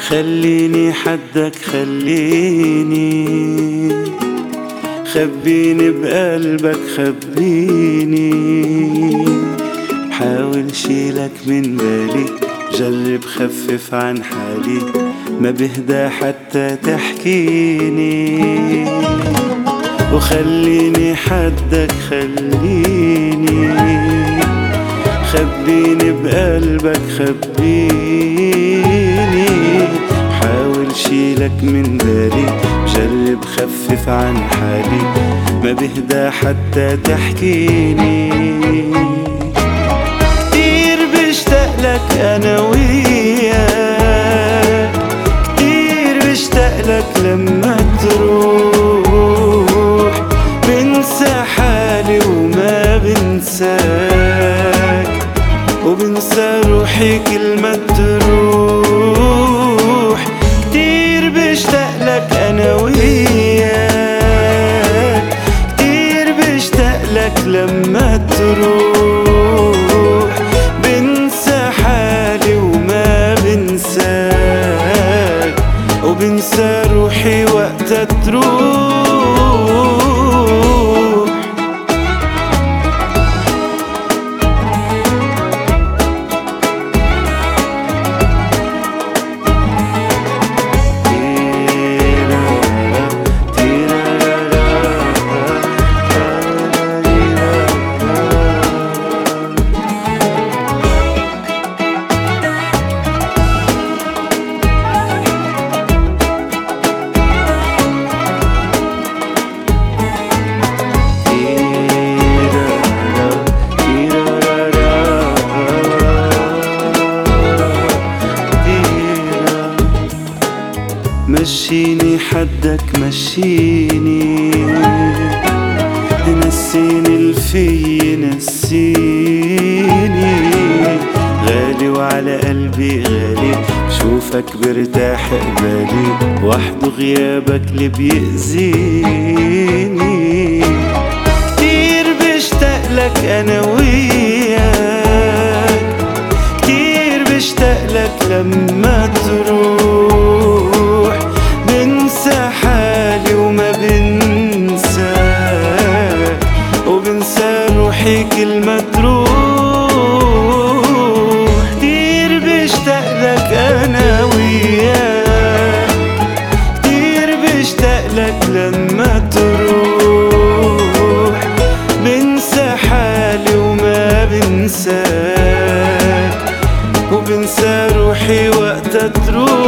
خليني حدك خبيني بقلبك خبيني، حاول شيلك من بالي، جرب خفف عن حالي، ما بهدى حتى تحكيني. وخليني حدك خبيني بقلبك خبيني، حاول شيلك من بالي، جرب خفف عن حالي، ما بهدى حتى تحكيني. كتير بشتاقلك أنا وياك، كتير بشتاقلك لما تروح، بنسى حالي وما بنساك، وبنسى روحي كل ما تروح. كتير بشتاقلك أنا وياك، كتير بشتاقلك لما تروح، بنسى حالي وما بنساك، وبنسى روحي وقتها تروح. مشيني حدك مشيني، نسيني الفي نسيني، غالي وعلى قلبي غالي، شوفك برتاح قبالي، وحده غيابك اللي بيأذيني. كتير بشتاقلك أنا وياك، كتير بشتاقلك لما تروح، بنسى حالي وما بنساك، وبنسى روحي كل ما تروح. كتير بشتاقلك أنا وياك، كتير بشتاقلك لما تروح، بنسى حالي وما بنساك، وبنسى روحي وقتها تروح.